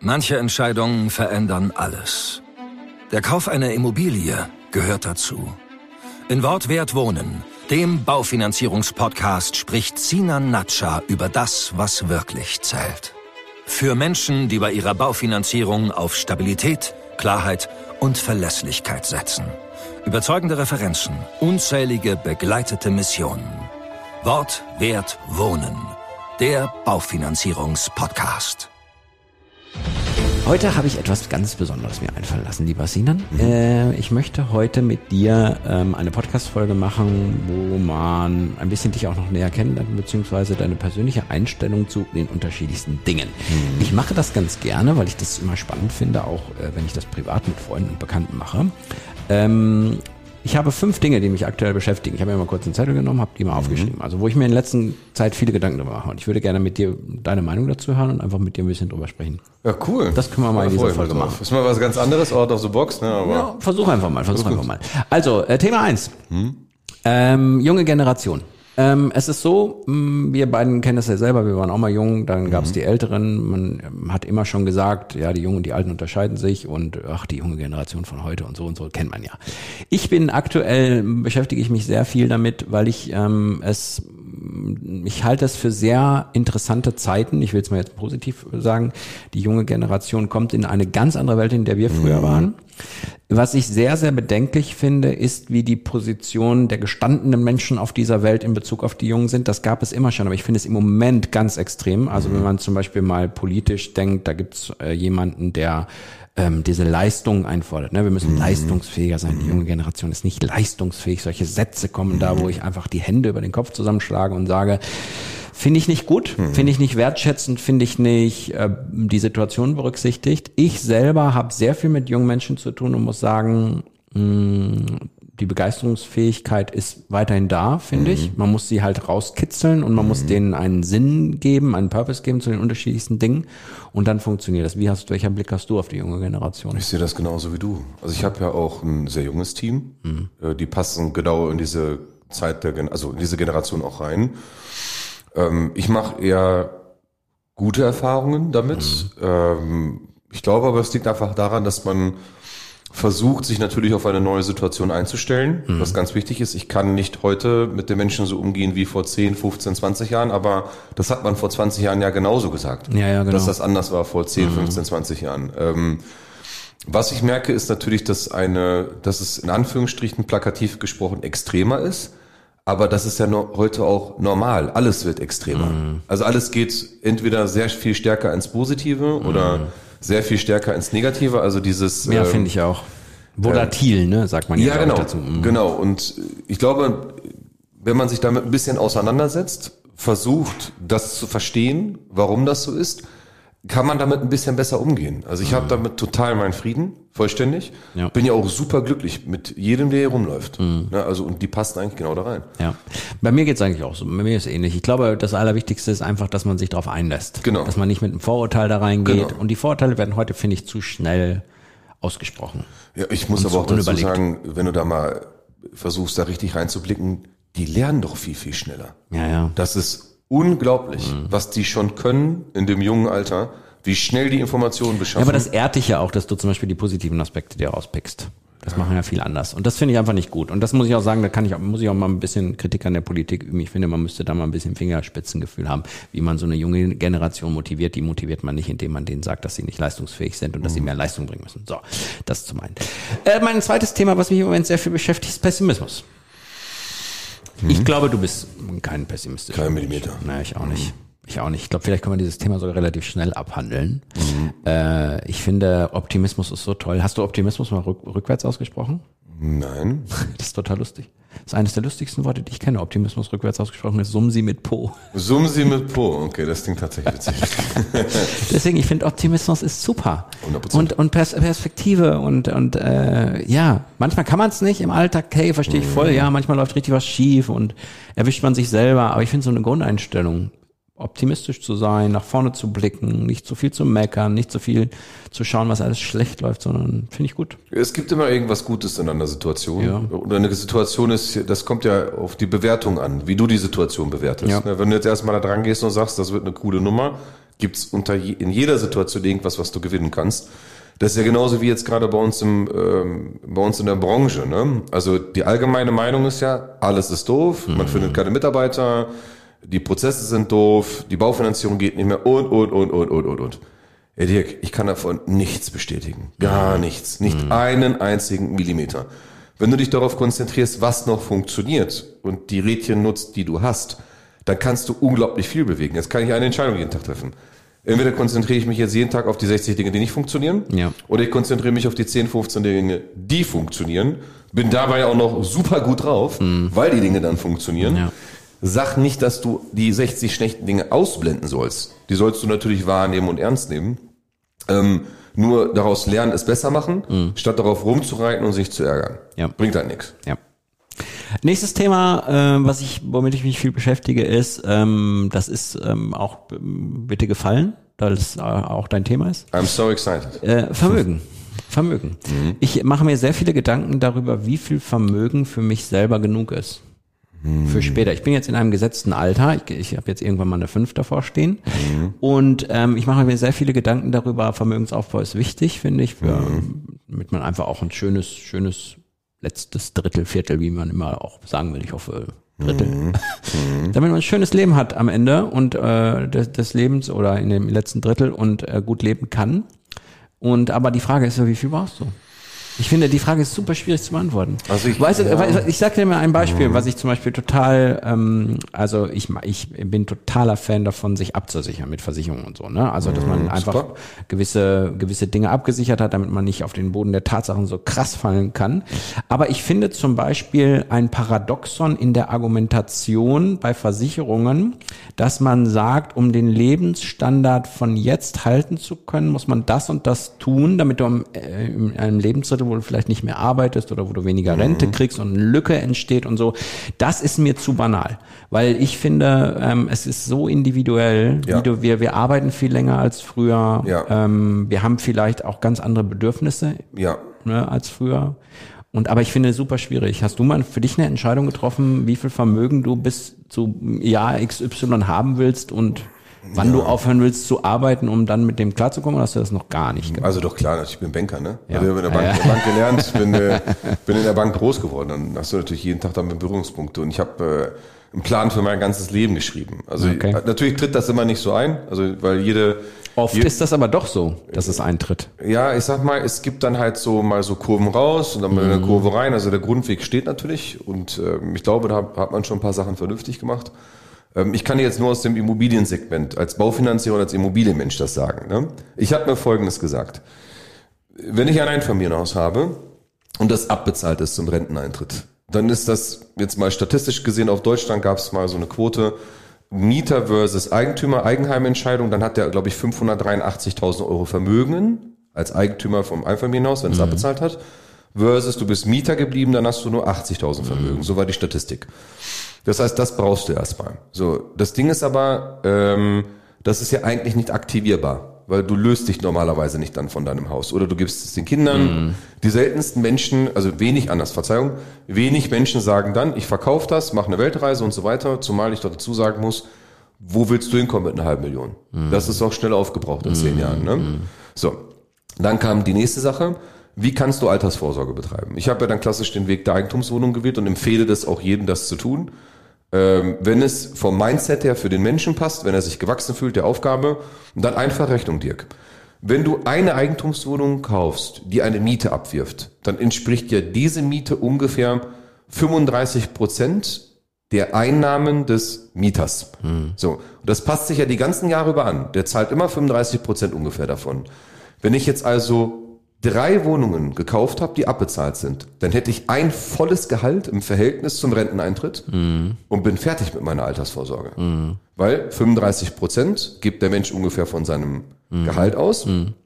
Manche Entscheidungen verändern alles. Der Kauf einer Immobilie gehört dazu. In Wortwert wohnen, dem Baufinanzierungspodcast, spricht Sinan Natscha über das, was wirklich zählt. Für Menschen, die bei ihrer Baufinanzierung auf Stabilität, Klarheit und Verlässlichkeit setzen. Überzeugende Referenzen, unzählige begleitete Missionen. Wort, Wert, Wohnen. Der Baufinanzierungspodcast. Heute habe ich etwas ganz Besonderes mir einfallen lassen, lieber Sinan. Ich möchte heute mit dir eine Podcast-Folge machen, wo man ein bisschen dich auch noch näher kennenlernt, beziehungsweise deine persönliche Einstellung zu den unterschiedlichsten Dingen. Ich mache das ganz gerne, weil ich das immer spannend finde, auch wenn ich das privat mit Freunden und Bekannten mache. Ich habe 5 Dinge, die mich aktuell beschäftigen. Ich habe mir mal kurz einen Zettel genommen, habe die mal aufgeschrieben. Also wo ich mir in letzter Zeit viele Gedanken darüber mache. Und ich würde gerne mit dir deine Meinung dazu hören und einfach mit dir ein bisschen drüber sprechen. Ja, cool. Das können wir mal in dieser Folge machen. Ist mal was ganz anderes, out of the box, ne? Aber ja, versuch einfach mal. Also, Thema 1. Junge Generation. Es ist so, wir beiden kennen das ja selber, wir waren auch mal jung, dann gab es die Älteren, man hat immer schon gesagt, ja, die Jungen und die Alten unterscheiden sich und die junge Generation von heute und so kennt man ja. Beschäftige ich mich sehr viel damit, weil ich halte es für sehr interessante Zeiten, ich will es mal jetzt positiv sagen, die junge Generation kommt in eine ganz andere Welt, in der wir früher waren. Was ich sehr, sehr bedenklich finde, ist, wie die Position der gestandenen Menschen auf dieser Welt in Bezug auf die Jungen sind. Das gab es immer schon, aber ich finde es im Moment ganz extrem. Also wenn man zum Beispiel mal politisch denkt, da gibt's jemanden, der diese Leistungen einfordert. Ne? Wir müssen leistungsfähiger sein. Die junge Generation ist nicht leistungsfähig. Solche Sätze kommen da, wo ich einfach die Hände über den Kopf zusammenschlage und sage, finde ich nicht gut, finde ich nicht wertschätzend, finde ich nicht die Situation berücksichtigt. Ich selber habe sehr viel mit jungen Menschen zu tun und muss sagen, die Begeisterungsfähigkeit ist weiterhin da, finde ich. Man muss sie halt rauskitzeln und man muss denen einen Sinn geben, einen Purpose geben zu den unterschiedlichsten Dingen und dann funktioniert das. Welcher Blick hast du auf die junge Generation? ich sehe das genauso wie du. Also ich habe ja auch ein sehr junges Team. Die passen genau in diese Zeit in diese Generation auch rein. Ich mache eher gute Erfahrungen damit. Ich glaube aber, es liegt einfach daran, dass man versucht, sich natürlich auf eine neue Situation einzustellen, was ganz wichtig ist. Ich kann nicht heute mit den Menschen so umgehen wie vor 10, 15, 20 Jahren, aber das hat man vor 20 Jahren ja genauso gesagt, ja, genau. Dass das anders war vor 10, 15, 20 Jahren. Was ich merke, ist natürlich, dass es in Anführungsstrichen plakativ gesprochen extremer ist. Aber das ist ja heute auch normal. Alles wird extremer. Also alles geht entweder sehr viel stärker ins Positive oder sehr viel stärker ins Negative. Also dieses... Ja, finde ich auch. Volatil, ne, sagt man ja genau, dazu. Genau. Und ich glaube, wenn man sich damit ein bisschen auseinandersetzt, versucht, das zu verstehen, warum das so ist, kann man damit ein bisschen besser umgehen. Also ich habe damit total meinen Frieden, vollständig. Ja. Bin ja auch super glücklich mit jedem, der hier rumläuft. Also und die passen eigentlich genau da rein. Ja. Bei mir geht's eigentlich auch so. Bei mir ist es ähnlich. Ich glaube, das Allerwichtigste ist einfach, dass man sich darauf einlässt. Genau. Dass man nicht mit einem Vorurteil da reingeht. Genau. Und die Vorurteile werden heute, finde ich, zu schnell ausgesprochen. Ja, ich muss aber auch dazu sagen, wenn du da mal versuchst, da richtig reinzublicken, die lernen doch viel, viel schneller. Ja. Das ist unglaublich, was die schon können in dem jungen Alter, wie schnell die Informationen beschaffen. Ja, aber das ehrt dich ja auch, dass du zum Beispiel die positiven Aspekte dir rauspickst. Das machen ja viel anders. Und das finde ich einfach nicht gut. Und das muss ich auch sagen, muss ich auch mal ein bisschen Kritik an der Politik üben. Ich finde, man müsste da mal ein bisschen Fingerspitzengefühl haben, wie man so eine junge Generation motiviert. Die motiviert man nicht, indem man denen sagt, dass sie nicht leistungsfähig sind und dass sie mehr Leistung bringen müssen. So, das zu meinen. Mein zweites Thema, was mich im Moment sehr viel beschäftigt, ist Pessimismus. Ich glaube, du bist kein Pessimist. Kein Millimeter. Nein, ich auch nicht. Ich glaube, vielleicht kann man dieses Thema sogar relativ schnell abhandeln. Ich finde, Optimismus ist so toll. Hast du Optimismus mal rückwärts ausgesprochen? Nein. Das ist total lustig. Das ist eines der lustigsten Worte, die ich kenne. Optimismus rückwärts ausgesprochen ist Sumsi mit Po. Sumsi mit Po, okay, das klingt tatsächlich witzig. Deswegen, ich finde, Optimismus ist super. 100%. Und Perspektive und ja, manchmal kann man es nicht im Alltag, hey, verstehe ich voll, ja, manchmal läuft richtig was schief und erwischt man sich selber, aber ich finde so eine Grundeinstellung, optimistisch zu sein, nach vorne zu blicken, nicht zu viel zu meckern, nicht zu viel zu schauen, was alles schlecht läuft, sondern finde ich gut. Es gibt immer irgendwas Gutes in einer Situation. Ja. Und eine Situation ist, das kommt ja auf die Bewertung an, wie du die Situation bewertest. Ja. Wenn du jetzt erstmal da dran gehst und sagst, das wird eine coole Nummer, gibt's in jeder Situation irgendwas, was du gewinnen kannst. Das ist ja genauso wie jetzt gerade bei uns in der Branche, ne? Also die allgemeine Meinung ist ja, alles ist doof, man findet keine Mitarbeiter, die Prozesse sind doof, die Baufinanzierung geht nicht mehr und. Ey Dirk, ich kann davon nichts bestätigen. Gar nichts. Nicht einen einzigen Millimeter. Wenn du dich darauf konzentrierst, was noch funktioniert und die Rädchen nutzt, die du hast, dann kannst du unglaublich viel bewegen. Jetzt kann ich eine Entscheidung jeden Tag treffen. Entweder konzentriere ich mich jetzt jeden Tag auf die 60 Dinge, die nicht funktionieren, oder ich konzentriere mich auf die 10, 15 Dinge, die funktionieren, bin dabei auch noch super gut drauf, weil die Dinge dann funktionieren. Ja. Sag nicht, dass du die 60 schlechten Dinge ausblenden sollst. Die sollst du natürlich wahrnehmen und ernst nehmen. Nur daraus lernen, es besser machen, statt darauf rumzureiten und sich zu ärgern. Ja. Bringt halt nichts. Ja. Nächstes Thema, womit ich mich viel beschäftige, ist, das ist auch bitte gefallen, da das auch dein Thema ist. I'm so excited. Vermögen. Ich mache mir sehr viele Gedanken darüber, wie viel Vermögen für mich selber genug ist. Für später. Ich bin jetzt in einem gesetzten Alter. Ich habe jetzt irgendwann mal eine 5 davor stehen. Und ich mache mir sehr viele Gedanken darüber. Vermögensaufbau ist wichtig, finde ich, damit man einfach auch ein schönes letztes Drittel, Viertel, wie man immer auch sagen will. Ich hoffe Drittel. Damit man ein schönes Leben hat am Ende und des Lebens oder in dem letzten Drittel und gut leben kann. Aber die Frage ist ja, wie viel brauchst du? Ich finde, die Frage ist super schwierig zu beantworten. Also ich sag dir mal ein Beispiel, was ich zum Beispiel total, ich bin totaler Fan davon, sich abzusichern mit Versicherungen und so, ne? Also, dass man einfach gewisse Dinge abgesichert hat, damit man nicht auf den Boden der Tatsachen so krass fallen kann. Aber ich finde zum Beispiel ein Paradoxon in der Argumentation bei Versicherungen, dass man sagt, um den Lebensstandard von jetzt halten zu können, muss man das und das tun, damit du in einem Lebensdrittel, wo du vielleicht nicht mehr arbeitest oder wo du weniger Rente kriegst und eine Lücke entsteht und so. Das ist mir zu banal, weil ich finde, es ist so individuell, wir arbeiten viel länger als früher, wir haben vielleicht auch ganz andere Bedürfnisse als früher. Aber ich finde es super schwierig. Hast du mal für dich eine Entscheidung getroffen, wie viel Vermögen du bis zu Jahr XY haben willst und wann du aufhören willst zu arbeiten, um dann mit dem klarzukommen, oder hast du das noch gar nicht gemacht? Also doch klar, ich bin Banker, ne? Ja. Also ich habe in der Bank gelernt, bin in der Bank groß geworden. Dann hast du natürlich jeden Tag damit Berührungspunkte. Und ich habe einen Plan für mein ganzes Leben geschrieben. Also natürlich tritt das immer nicht so ein, also weil Oft ist das aber doch so, dass es eintritt. Ja, ich sag mal, es gibt dann halt so mal so Kurven raus und dann mal eine Kurve rein. Also der Grundweg steht natürlich und ich glaube, da hat man schon ein paar Sachen vernünftig gemacht. Ich kann jetzt nur aus dem Immobiliensegment als Baufinanzierer und als Immobilienmensch das sagen. Ne? Ich habe mir Folgendes gesagt. Wenn ich ein Einfamilienhaus habe und das abbezahlt ist zum Renteneintritt, dann ist das jetzt mal statistisch gesehen, auf Deutschland gab es mal so eine Quote, Mieter versus Eigentümer, Eigenheimentscheidung, dann hat der, glaube ich, 583.000 Euro Vermögen als Eigentümer vom Einfamilienhaus, wenn es abbezahlt hat, versus du bist Mieter geblieben, dann hast du nur 80.000 Vermögen. So war die Statistik. Das heißt, das brauchst du erstmal. So, das Ding ist aber, das ist ja eigentlich nicht aktivierbar, weil du löst dich normalerweise nicht dann von deinem Haus oder du gibst es den Kindern. Die seltensten Menschen, also wenig Menschen sagen dann, ich verkaufe das, mache eine Weltreise und so weiter, zumal ich dazu sagen muss, wo willst du hinkommen mit 500.000? Das ist auch schnell aufgebraucht in 10 Jahren. Ne? So, dann kam die nächste Sache. Wie kannst du Altersvorsorge betreiben? Ich habe ja dann klassisch den Weg der Eigentumswohnung gewählt und empfehle das auch jedem, das zu tun. Wenn es vom Mindset her für den Menschen passt, wenn er sich gewachsen fühlt, der Aufgabe, dann einfach Rechnung, Dirk. Wenn du eine Eigentumswohnung kaufst, die eine Miete abwirft, dann entspricht ja diese Miete ungefähr 35% der Einnahmen des Mieters. So, und das passt sich ja die ganzen Jahre über an. Der zahlt immer 35% ungefähr davon. Wenn ich jetzt also 3 Wohnungen gekauft habe, die abbezahlt sind, dann hätte ich ein volles Gehalt im Verhältnis zum Renteneintritt und bin fertig mit meiner Altersvorsorge. Weil 35% gibt der Mensch ungefähr von seinem Gehalt aus.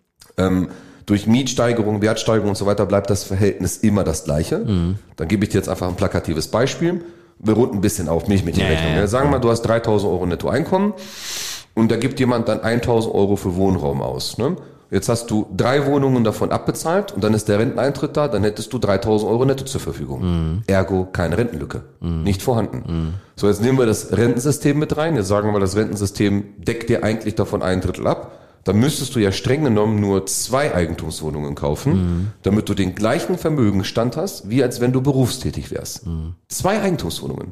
Durch Mietsteigerung, Wertsteigerung und so weiter bleibt das Verhältnis immer das gleiche. Dann gebe ich dir jetzt einfach ein plakatives Beispiel. Wir runden ein bisschen auf Milchmädchenrechnung. Ja. Sagen wir mal, du hast 3.000 Euro Nettoeinkommen und da gibt jemand dann 1.000 Euro für Wohnraum aus. Ne? jetzt hast du 3 Wohnungen davon abbezahlt und dann ist der Renteneintritt da, dann hättest du 3.000 Euro netto zur Verfügung. Ergo keine Rentenlücke. Nicht vorhanden. So, jetzt nehmen wir das Rentensystem mit rein. Jetzt sagen wir mal, das Rentensystem deckt dir eigentlich davon 1/3 ab. Dann müsstest du ja streng genommen nur 2 Eigentumswohnungen kaufen, damit du den gleichen Vermögensstand hast, wie als wenn du berufstätig wärst. 2 Eigentumswohnungen.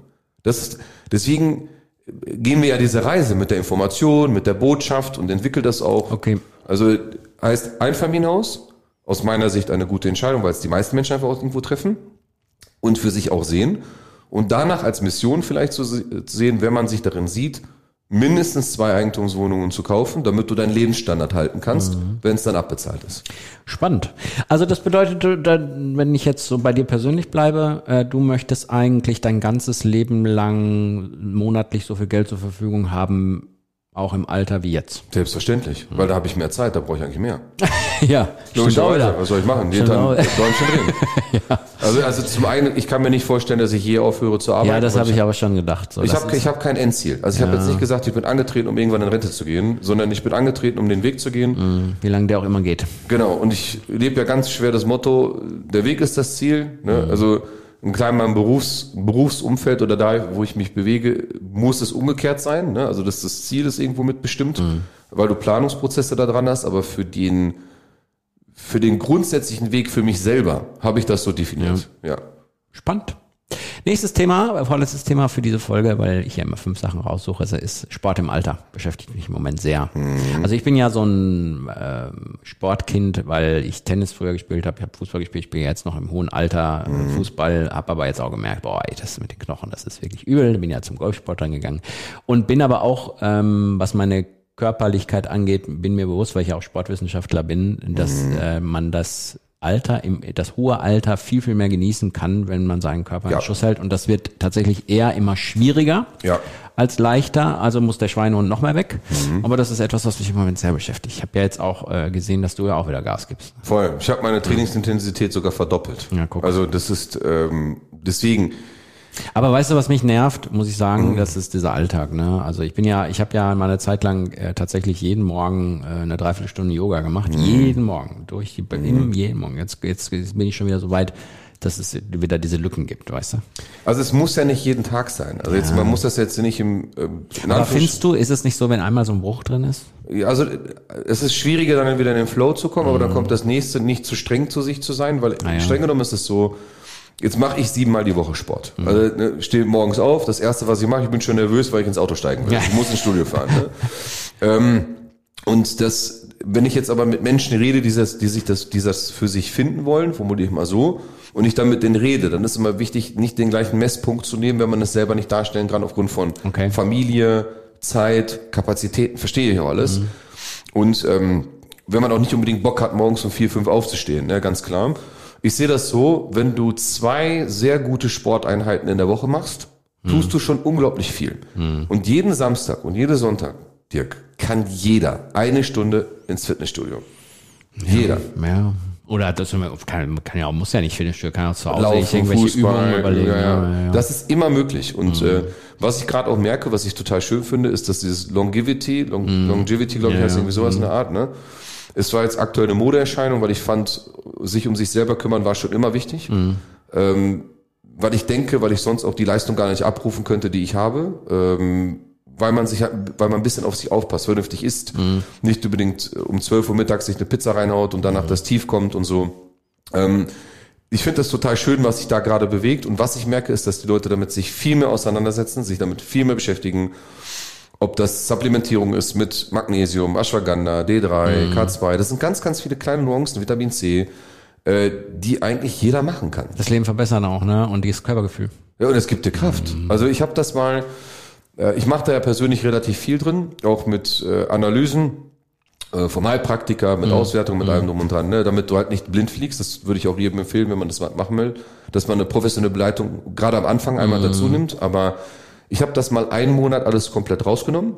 Deswegen gehen wir ja diese Reise mit der Information, mit der Botschaft und entwickeln das auch. Okay. Also heißt Einfamilienhaus, aus meiner Sicht eine gute Entscheidung, weil es die meisten Menschen einfach auch irgendwo treffen und für sich auch sehen. Und danach als Mission vielleicht zu sehen, wenn man sich darin sieht, mindestens 2 Eigentumswohnungen zu kaufen, damit du deinen Lebensstandard halten kannst, wenn es dann abbezahlt ist. Spannend. Also das bedeutet, wenn ich jetzt so bei dir persönlich bleibe, du möchtest eigentlich dein ganzes Leben lang monatlich so viel Geld zur Verfügung haben, auch im Alter wie jetzt. Selbstverständlich, weil da habe ich mehr Zeit, da brauche ich eigentlich mehr. Ja, logischerweise. Was soll ich machen? Jeden Tag Däumchen drehen. Ja. Also zum einen, ich kann mir nicht vorstellen, dass ich je aufhöre zu arbeiten. Ja, das habe ich aber schon gedacht. So, ich habe kein Endziel. Also ich habe jetzt nicht gesagt, ich bin angetreten, um irgendwann in Rente zu gehen, sondern ich bin angetreten, um den Weg zu gehen. Wie lange der auch immer geht. Genau, und ich lebe ja ganz schwer das Motto, der Weg ist das Ziel. Ne? Also im kleinen Berufsumfeld oder da, wo ich mich bewege, muss es umgekehrt sein. Ne? Also dass das Ziel ist irgendwo mitbestimmt, weil du Planungsprozesse da dran hast, aber für den grundsätzlichen Weg für mich selber habe ich das so definiert. Ja. Spannend. Nächstes Thema, vorletztes Thema für diese Folge, weil ich ja immer 5 Sachen raussuche, ist Sport im Alter. Beschäftigt mich im Moment sehr. Also ich bin ja so ein Sportkind, weil ich Tennis früher gespielt habe, ich habe Fußball gespielt, ich bin jetzt noch im hohen Alter Fußball, habe aber jetzt auch gemerkt, das mit den Knochen, das ist wirklich übel. Bin ja zum Golfsport reingegangen und bin aber auch, was meine Körperlichkeit angeht, bin mir bewusst, weil ich ja auch Sportwissenschaftler bin, dass man das hohe Alter viel, viel mehr genießen kann, wenn man seinen Körper in Schuss hält. Und das wird tatsächlich eher immer schwieriger als leichter. Also muss der Schweinehund noch mehr weg. Aber das ist etwas, was mich im Moment sehr beschäftigt. Ich habe ja jetzt auch gesehen, dass du ja auch wieder Gas gibst. Voll. Ich habe meine Trainingsintensität sogar verdoppelt. Ja, guck. Also das ist deswegen. Aber weißt du, was mich nervt, muss ich sagen, das ist dieser Alltag, ne? Also ich habe ja mal eine Zeit lang tatsächlich jeden Morgen eine Dreiviertelstunde Yoga gemacht, jeden Morgen, jeden Morgen. Jetzt bin ich schon wieder so weit, dass es wieder diese Lücken gibt, weißt du? Also es muss ja nicht jeden Tag sein. Also man muss das jetzt nicht Aber findest du, ist es nicht so, wenn einmal so ein Bruch drin ist? Ja, also es ist schwieriger, dann wieder in den Flow zu kommen, aber dann kommt das nächste, nicht zu streng zu sich zu sein, weil streng genommen ist es so. Jetzt mache ich 7-mal die Woche Sport. Also stehe morgens auf, das erste, was ich mache, ich bin schon nervös, weil ich ins Auto steigen will. Ich muss ins Studio fahren. Ne? Und das, wenn ich jetzt aber mit Menschen rede, die das für sich finden wollen, formuliere ich mal so, und ich dann mit denen rede, dann ist immer wichtig, nicht den gleichen Messpunkt zu nehmen, wenn man es selber nicht darstellen kann, aufgrund von Familie, Zeit, Kapazitäten, verstehe ich auch alles. Und wenn man auch nicht unbedingt Bock hat, morgens um 4, 5 aufzustehen, ne, ganz klar. Ich sehe das so, wenn du 2 sehr gute Sporteinheiten in der Woche machst, tust du schon unglaublich viel. Und jeden Samstag und jeden Sonntag, Dirk, kann jeder 1 Stunde ins Fitnessstudio. Jeder. Ja. Oder das muss ja nicht Fitnessstudio, kann auch zu Hause Laufen, irgendwelche Fußball, Übungen überlegen. Ja. Das ist immer möglich. Und was ich gerade auch merke, was ich total schön finde, ist, dass dieses Longevity, glaube ich, heißt irgendwie sowas in der Art, ne? Es war jetzt aktuell eine Modeerscheinung, weil ich fand, sich um sich selber kümmern war schon immer wichtig. Weil ich sonst auch die Leistung gar nicht abrufen könnte, die ich habe. Weil man ein bisschen auf sich aufpasst, vernünftig isst. Nicht unbedingt um 12 Uhr mittags sich eine Pizza reinhaut und danach das Tief kommt und so. Ich finde das total schön, was sich da gerade bewegt. Und was ich merke, ist, dass die Leute damit sich viel mehr auseinandersetzen, sich damit viel mehr beschäftigen. Ob das Supplementierung ist mit Magnesium, Ashwagandha, D3, K2. Das sind ganz, ganz viele kleine Nuancen, Vitamin C, die eigentlich jeder machen kann. Das Leben verbessern auch, ne? Und dieses Körpergefühl. Ja, und es gibt dir Kraft. Also ich habe das mal, ich mache da ja persönlich relativ viel drin, auch mit Analysen vom Heilpraktiker, mit Auswertung, mit allem drum und dran, ne? Damit du halt nicht blind fliegst. Das würde ich auch jedem empfehlen, wenn man das machen will, dass man eine professionelle Begleitung gerade am Anfang einmal dazu nimmt. Aber ich habe das mal 1 Monat alles komplett rausgenommen.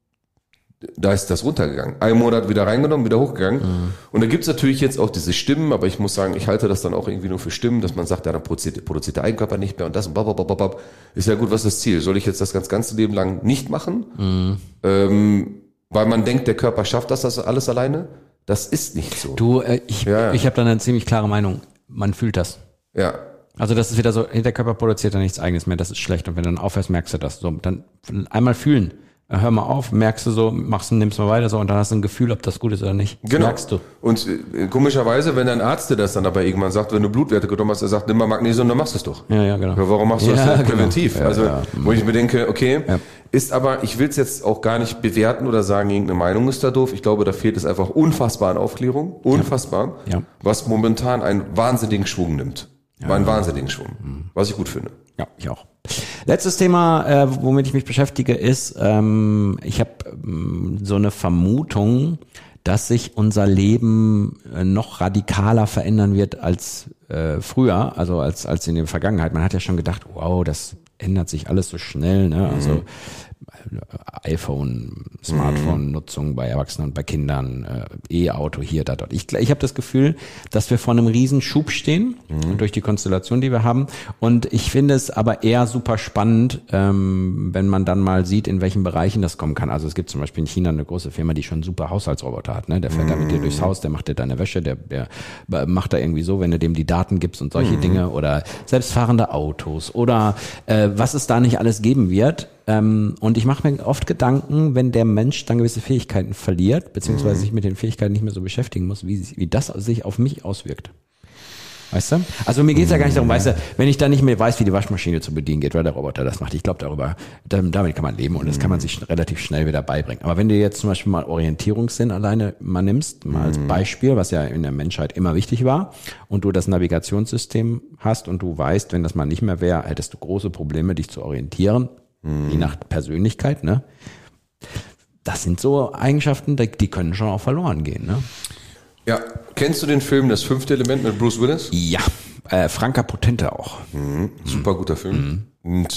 Da ist das runtergegangen. 1 Monat wieder reingenommen, wieder hochgegangen. Und da gibt's natürlich jetzt auch diese Stimmen, aber ich muss sagen, ich halte das dann auch irgendwie nur für Stimmen, dass man sagt, ja, dann produziert der Eigenkörper nicht mehr und das und bababababab. Ist ja gut, was ist das Ziel? Soll ich jetzt das ganze Leben lang nicht machen? Weil man denkt, der Körper schafft das alles alleine? Das ist nicht so. Du, ich habe da eine ziemlich klare Meinung. Man fühlt das. Ja. Also das ist wieder so, der Körper produziert da nichts Eigenes mehr, das ist schlecht. Und wenn du dann aufhörst, merkst du das. So, dann einmal fühlen. Hör mal auf, merkst du so, nimmst mal weiter so und dann hast du ein Gefühl, ob das gut ist oder nicht. Das merkst du. Und komischerweise, wenn dein Arzt dir das dann aber irgendwann sagt, wenn du Blutwerte genommen hast, er sagt, nimm mal Magnesium, dann machst du es doch. Ja, genau. Aber warum machst du das denn präventiv? Ja, wo ich mir denke, okay, ist aber, ich will es jetzt auch gar nicht bewerten oder sagen, irgendeine Meinung ist da doof. Ich glaube, da fehlt es einfach unfassbar an Aufklärung. Unfassbar. Ja. Was momentan einen wahnsinnigen Schwung nimmt. Einen wahnsinnigen Schwung. Was ich gut finde. Ja, ich auch. Letztes Thema, womit ich mich beschäftige, ist, ich habe so eine Vermutung, dass sich unser Leben noch radikaler verändern wird als früher, also als in der Vergangenheit. Man hat ja schon gedacht, wow, das ändert sich alles so schnell, ne? Also iPhone, Smartphone-Nutzung bei Erwachsenen und bei Kindern, E-Auto hier, da, dort. Ich habe das Gefühl, dass wir vor einem riesen Schub stehen, durch die Konstellation, die wir haben. Und ich finde es aber eher super spannend, wenn man dann mal sieht, in welchen Bereichen das kommen kann. Also es gibt zum Beispiel in China eine große Firma, die schon super Haushaltsroboter hat, ne? Der fährt da mit dir durchs Haus, der macht dir deine Wäsche, der macht da irgendwie so, wenn du dem die Daten gibst und solche Dinge oder selbstfahrende Autos oder was es da nicht alles geben wird. Und ich mache mir oft Gedanken, wenn der Mensch dann gewisse Fähigkeiten verliert, beziehungsweise sich mit den Fähigkeiten nicht mehr so beschäftigen muss, wie das sich auf mich auswirkt. Weißt du? Also mir geht's ja gar nicht darum, weißt du, wenn ich dann nicht mehr weiß, wie die Waschmaschine zu bedienen geht, weil der Roboter das macht. Ich glaube, damit kann man leben und das kann man sich relativ schnell wieder beibringen. Aber wenn du jetzt zum Beispiel mal Orientierungssinn alleine mal nimmst, mal als Beispiel, was ja in der Menschheit immer wichtig war, und du das Navigationssystem hast und du weißt, wenn das mal nicht mehr wäre, hättest du große Probleme, dich zu orientieren. Je nach Persönlichkeit, ne? Das sind so Eigenschaften, die können schon auch verloren gehen, ne? Ja, kennst du den Film Das 5. Element mit Bruce Willis? Ja, Franka Potente auch. Super guter Film. Und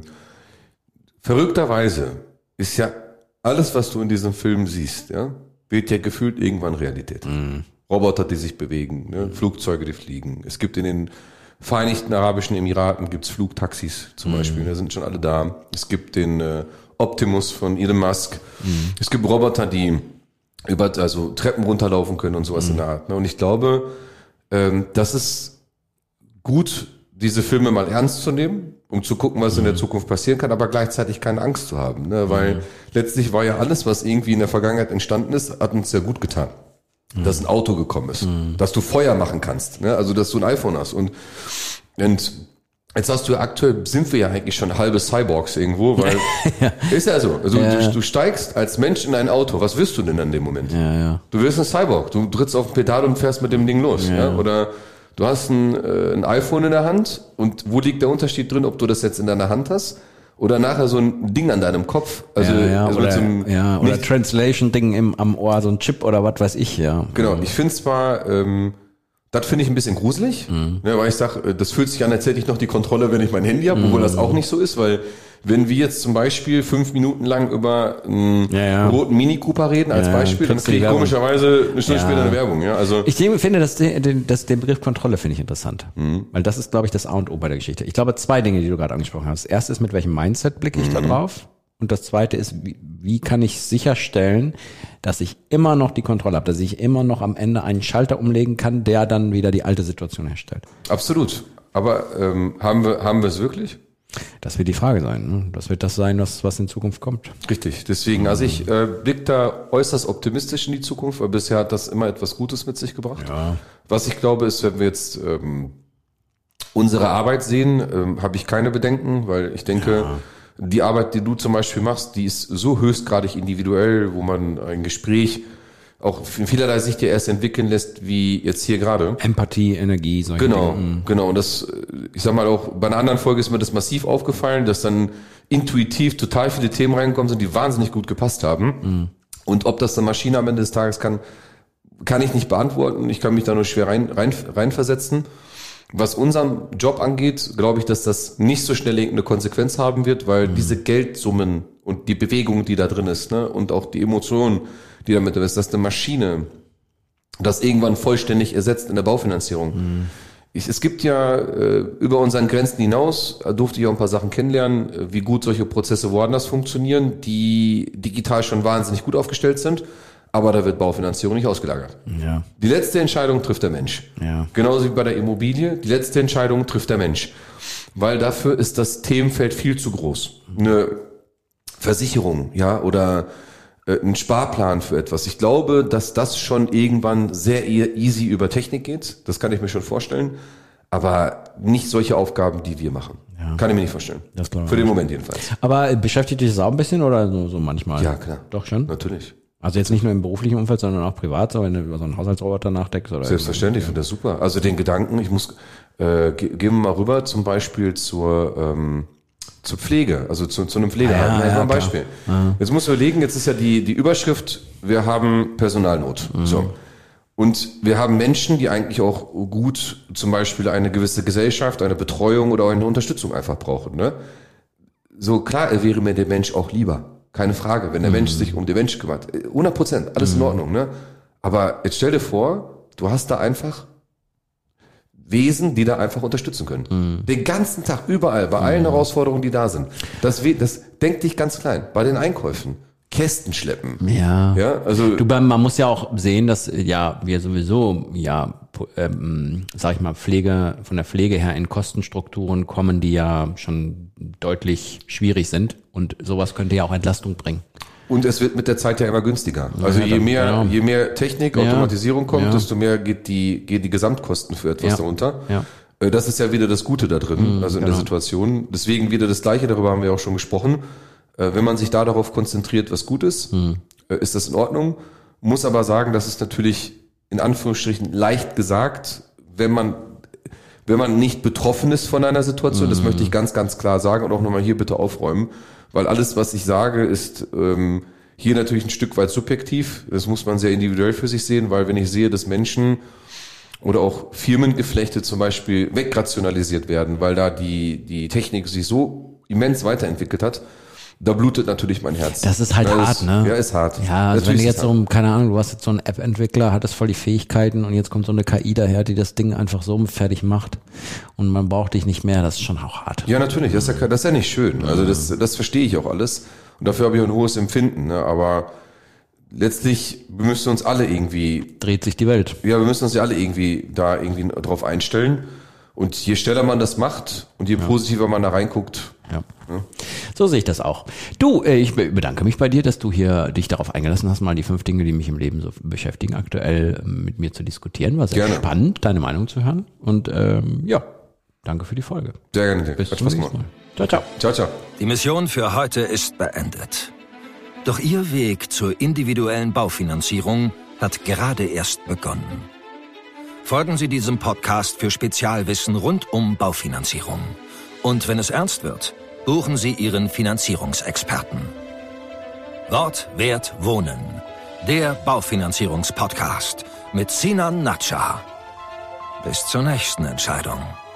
verrückterweise ist ja alles, was du in diesem Film siehst, ja, wird ja gefühlt irgendwann Realität. Roboter, die sich bewegen, ne? Flugzeuge, die fliegen. Es gibt in den Vereinigten Arabischen Emiraten gibt's Flugtaxis zum Beispiel, da sind schon alle da. Es gibt den Optimus von Elon Musk. Es gibt Roboter, die also Treppen runterlaufen können und sowas in der Art. Und ich glaube, das ist gut, diese Filme mal ernst zu nehmen, um zu gucken, was in der Zukunft passieren kann, aber gleichzeitig keine Angst zu haben. Ne? Weil letztlich war ja alles, was irgendwie in der Vergangenheit entstanden ist, hat uns sehr gut getan. Dass ein Auto gekommen ist, dass du Feuer machen kannst, ne? Also dass du ein iPhone hast und jetzt hast du aktuell, sind wir ja eigentlich schon halbe Cyborgs irgendwo, weil ist ja so, also du steigst als Mensch in ein Auto, was wirst du denn in dem Moment? Du wirst ein Cyborg, du trittst auf ein Pedal und fährst mit dem Ding los, ja? Oder du hast ein iPhone in der Hand und wo liegt der Unterschied drin, ob du das jetzt in deiner Hand hast oder nachher so ein Ding an deinem Kopf, also oder Translation-Ding am Ohr, so ein Chip oder was weiß ich, ja. Genau, ich finde zwar, das finde ich ein bisschen gruselig, ne, weil ich sage, das fühlt sich an, als hätte ich noch die Kontrolle, wenn ich mein Handy habe, obwohl das auch nicht so ist, weil wenn wir jetzt zum Beispiel 5 Minuten lang über einen roten Mini Cooper reden als Beispiel, dann kriege ich komischerweise eine Stunde später eine Werbung. Ja, also ich finde, dass den Begriff Kontrolle finde ich interessant, weil das ist, glaube ich, das A und O bei der Geschichte. Ich glaube, 2 Dinge, die du gerade angesprochen hast. Das erste ist, mit welchem Mindset blicke ich da drauf? Und das zweite ist, wie kann ich sicherstellen, dass ich immer noch die Kontrolle habe, dass ich immer noch am Ende einen Schalter umlegen kann, der dann wieder die alte Situation herstellt. Absolut. Aber haben wir es wirklich? Das wird die Frage sein. Ne? Das wird das sein, was in Zukunft kommt. Richtig. Deswegen, also ich blicke da äußerst optimistisch in die Zukunft, weil bisher hat das immer etwas Gutes mit sich gebracht. Ja. Was ich glaube, ist, wenn wir jetzt unsere Arbeit sehen, habe ich keine Bedenken, weil ich denke, die Arbeit, die du zum Beispiel machst, die ist so höchstgradig individuell, wo man ein Gespräch auch in vielerlei Sicht ja erst entwickeln lässt, wie jetzt hier gerade. Empathie, Energie, solche Dinge. Genau. Und das, ich sag mal auch, bei einer anderen Folge ist mir das massiv aufgefallen, dass dann intuitiv total viele Themen reingekommen sind, die wahnsinnig gut gepasst haben. Und ob das eine Maschine am Ende des Tages kann ich nicht beantworten. Ich kann mich da nur schwer reinversetzen. Was unseren Job angeht, glaube ich, dass das nicht so schnell irgendeine Konsequenz haben wird, weil diese Geldsummen und die Bewegung, die da drin ist, ne, und auch die Emotionen, die damit ist, dass eine Maschine das irgendwann vollständig ersetzt in der Baufinanzierung. Es gibt ja über unseren Grenzen hinaus, durfte ich auch ein paar Sachen kennenlernen, wie gut solche Prozesse woanders funktionieren, die digital schon wahnsinnig gut aufgestellt sind, aber da wird Baufinanzierung nicht ausgelagert. Ja. Die letzte Entscheidung trifft der Mensch. Ja. Genauso wie bei der Immobilie, die letzte Entscheidung trifft der Mensch. Weil dafür ist das Themenfeld viel zu groß. Eine Versicherung, ja, oder ein Sparplan für etwas. Ich glaube, dass das schon irgendwann sehr easy über Technik geht. Das kann ich mir schon vorstellen. Aber nicht solche Aufgaben, die wir machen. Ja. Kann ich mir nicht vorstellen. Das glaube ich. Für den Moment jedenfalls. Aber beschäftigt dich das auch ein bisschen oder so manchmal? Ja, klar. Doch schon? Natürlich. Also jetzt nicht nur im beruflichen Umfeld, sondern auch privat, so wenn du über so einen Haushaltsroboter nachdenkst? Oder selbstverständlich, ich finde das super. Also den Gedanken, gehen wir mal rüber zum Beispiel zur Pflege, also zu einem Pflegeheim. Ein Beispiel. Ja. Jetzt musst du überlegen, jetzt ist ja die Überschrift, wir haben Personalnot. So. Und wir haben Menschen, die eigentlich auch gut zum Beispiel eine gewisse Gesellschaft, eine Betreuung oder eine Unterstützung einfach brauchen. Ne? So klar wäre mir der Mensch auch lieber. Keine Frage, wenn der Mensch sich um den Mensch kümmert. 100%, alles in Ordnung. Ne? Aber jetzt stell dir vor, du hast da einfach Wesen, die da einfach unterstützen können. Den ganzen Tag, überall, bei allen Herausforderungen, die da sind. Das denk dich ganz klein. Bei den Einkäufen. Kästen schleppen. Ja. Ja, also. Man muss ja auch sehen, dass wir sowieso, sag ich mal, von der Pflege her in Kostenstrukturen kommen, die ja schon deutlich schwierig sind. Und sowas könnte ja auch Entlastung bringen. Und es wird mit der Zeit ja immer günstiger. Also je mehr Technik, Automatisierung kommt, desto mehr geht die Gesamtkosten für etwas darunter. Ja. Das ist ja wieder das Gute da drin, also in der Situation. Deswegen wieder das Gleiche, darüber haben wir auch schon gesprochen. Wenn man sich da darauf konzentriert, was gut ist, ist das in Ordnung. Muss aber sagen, das ist natürlich in Anführungsstrichen leicht gesagt, wenn man nicht betroffen ist von einer Situation. Das möchte ich ganz, ganz klar sagen und auch nochmal hier bitte aufräumen. Weil alles, was ich sage, ist hier natürlich ein Stück weit subjektiv. Das muss man sehr individuell für sich sehen, weil wenn ich sehe, dass Menschen oder auch Firmengeflechte zum Beispiel wegrationalisiert werden, weil da die Technik sich so immens weiterentwickelt hat, da blutet natürlich mein Herz. Das ist halt hart, ne? Ja, ist hart. Ja, also wenn du jetzt keine Ahnung, du hast jetzt so einen App-Entwickler, hattest voll die Fähigkeiten und jetzt kommt so eine KI daher, die das Ding einfach so fertig macht und man braucht dich nicht mehr, das ist schon auch hart. Ja, natürlich, das ist ja nicht schön. Also das verstehe ich auch alles und dafür habe ich auch ein hohes Empfinden, ne? Aber letztlich, wir müssen uns alle irgendwie... Dreht sich die Welt. Ja, wir müssen uns ja alle irgendwie drauf einstellen und je schneller man das macht und je positiver man da reinguckt... Ja. So sehe ich das auch. Du, ich bedanke mich bei dir, dass du hier dich darauf eingelassen hast, mal die 5 Dinge, die mich im Leben so beschäftigen, aktuell mit mir zu diskutieren. War sehr spannend, deine Meinung zu hören. Und danke für die Folge. Sehr gerne. Bis zum nächsten Mal. Ciao, ciao. Ciao, ciao. Die Mission für heute ist beendet. Doch Ihr Weg zur individuellen Baufinanzierung hat gerade erst begonnen. Folgen Sie diesem Podcast für Spezialwissen rund um Baufinanzierung. Und wenn es ernst wird, buchen Sie Ihren Finanzierungsexperten. Wort, Wert, Wohnen. Der Baufinanzierungspodcast mit Sinan Natscha. Bis zur nächsten Entscheidung.